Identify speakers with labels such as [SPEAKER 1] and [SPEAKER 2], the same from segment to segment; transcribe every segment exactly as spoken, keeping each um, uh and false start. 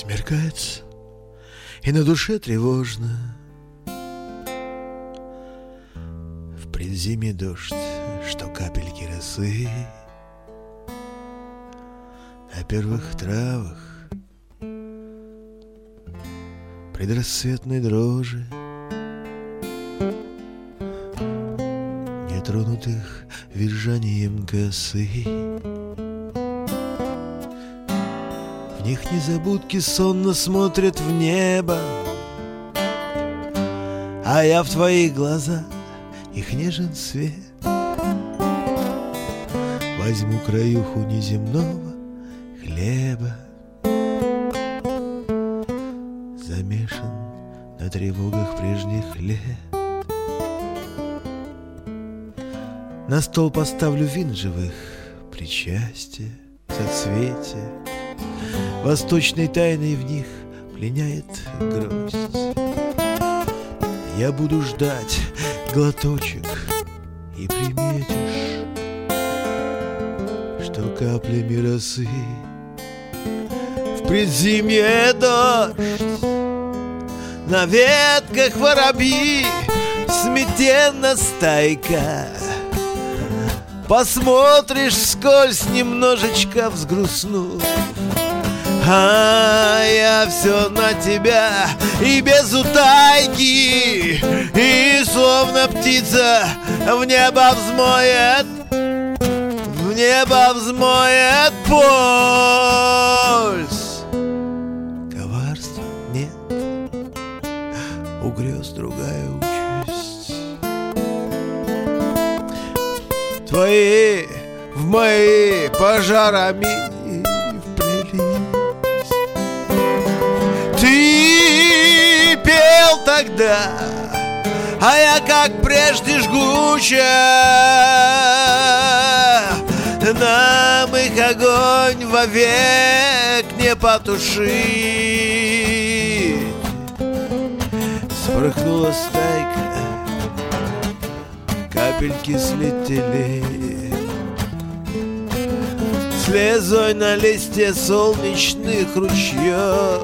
[SPEAKER 1] Смеркается, и на душе тревожно. В предзимье дождь, что капельки росы на первых травах предрассветной дрожи, нетронутых визжанием косы. В них незабудки сонно смотрят в небо, а я в твоих глазах их нежен свет. Возьму краюху неземного хлеба, замешан на тревогах прежних лет. На стол поставлю вин живых, причастия, соцветия. Восточной тайной в них пленяет грусть. Я буду ждать глоточек, и приметишь, что каплями росы в предзимье дождь, на ветках воробьи, сметенно стайка. Посмотришь вскользь, немножечко взгрустнув, а я все на тебя и без утайки, и словно птица в небо взмоет, в небо взмоет пульс. Коварства нет, у грез другая участь. Твои в мои пожарами ты пел тогда, а я как прежде жгуче. Нам их огонь вовек не потушить. Спорхнула стайка, капельки слетели слезой на листе солнечных ручьев.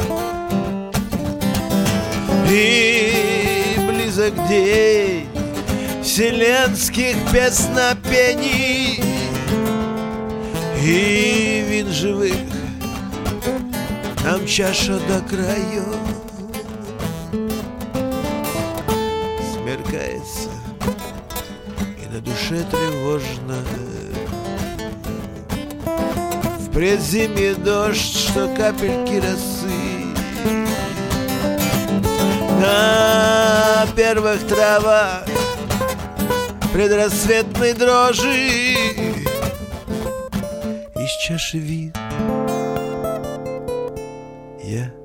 [SPEAKER 1] И близок день вселенских песнопений, и вин живых нам чаша до краев. Смеркается, и на душе тревожно. В предзимье дождь, что капельки росы на первых травах предрассветной дрожи. Из чаши вин я